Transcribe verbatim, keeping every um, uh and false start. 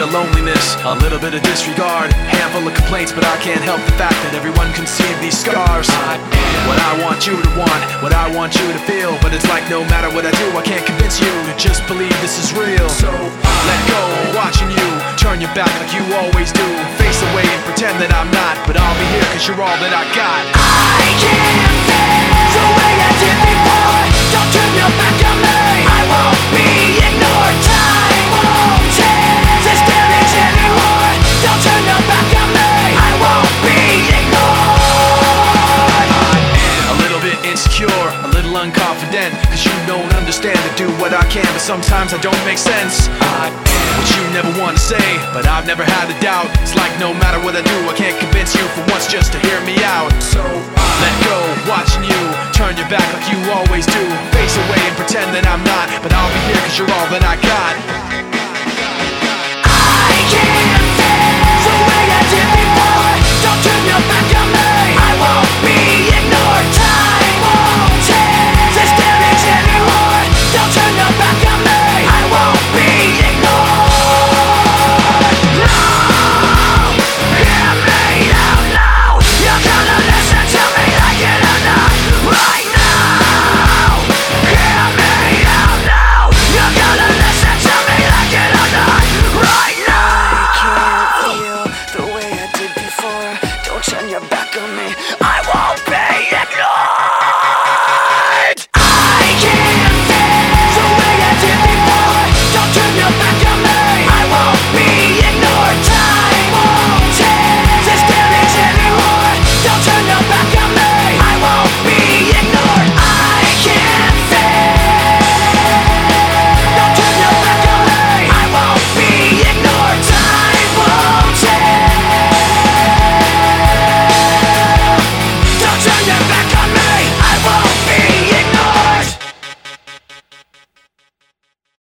of loneliness, a little bit of disregard, handful of complaints, but I can't help the fact that everyone can see these scars. I am what I want you to want, what I want you to feel, but it's like no matter what I do, I can't convince you to just believe this is real. So let go, watching you turn your back like you always do, face away and pretend that I'm not, but I'll be here cause you're all that I got. I can't feel the way I did before. Don't turn your back on me, I won't be ignored. Time won't change this damage anymore. Don't turn your back on me, I won't be ignored. A little bit insecure, a little unconfident, cause you don't understand to do what I can, but sometimes I don't make sense. I am what you never want to say, but I've never had a doubt. It's like no matter what I do, I can't convince you for once just to hear me out. So let go, watching you turn your back like you always do, face away and pretend that I'm not, but I'll be here cause you're all that I got.